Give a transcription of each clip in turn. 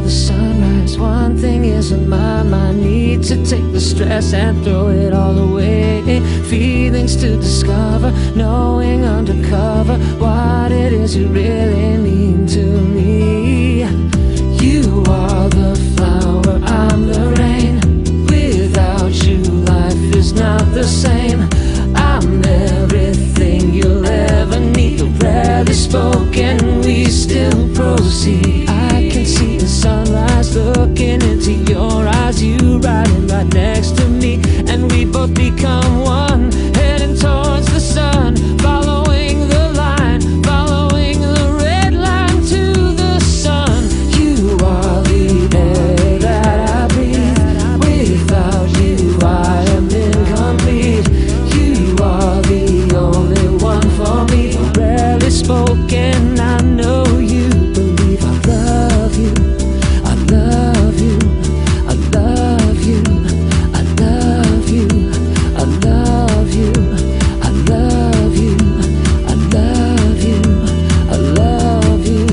the sunrise. One thing is on my mind, need to take the stress and throw it all away. Feelings to discover, knowing undercover what it is you really mean to me. You are the flower, I'm the rain. Without you, life is not the same. I'm everything you'll ever need. The rarely spoken, we still proceed. I can see the sunrise looking into your eyes. You riding right next to me, and we both become one, heading towards the sun, following the line, following the red line to the sun. You are the air that I breathe. Without you, I am incomplete. You are the only one for me. Rarely spoken, I know you believe. I love you, I love you, I love you, I love you, I love you, I love you, I love you, I love you.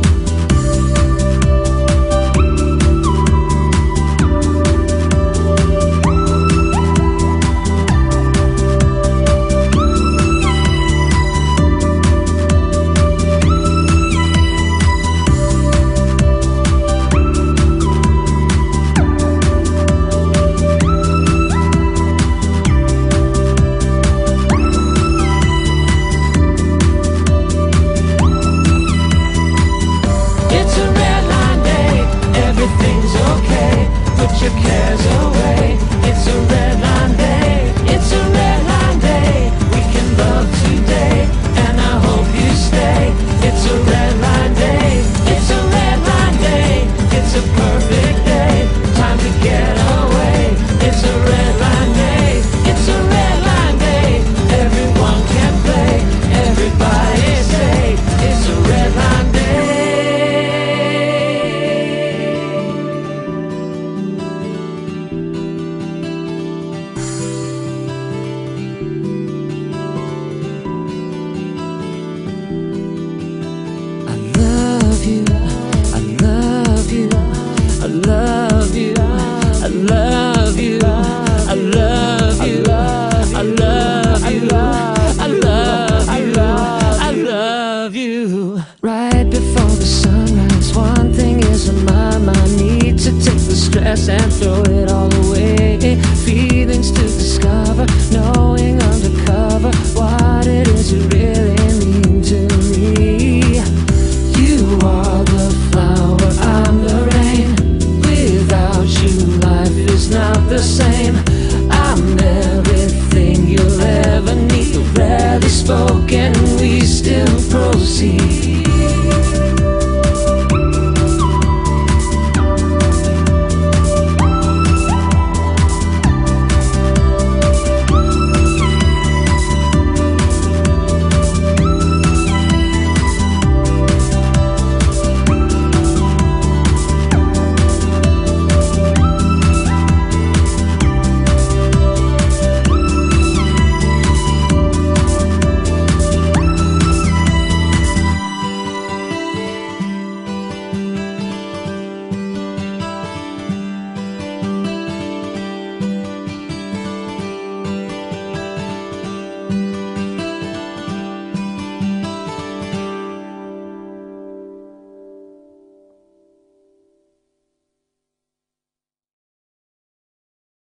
It's a red line day, everything's okay. Put your cares away. It's a red line day, it's a red line day. We can love today, and I hope you stay. It's a red line day, it's a red line day. It's a perfect day, time to get away. It's a red line day, it's a red line day. Everyone can play, everybody say, it's a red line day. I love you, I love you, I love you, I love you, I love you, I love you, I love you, I love you. Right before the sunrise, one thing is on my mind, need to take the stress and throw it all away. Feelings to discover, knowing undercover what it is you really mean to me. You are the flower, I'm the rain. Without you, life is not the same. I'm everything you'll ever need. The rarely spoken, we still proceed.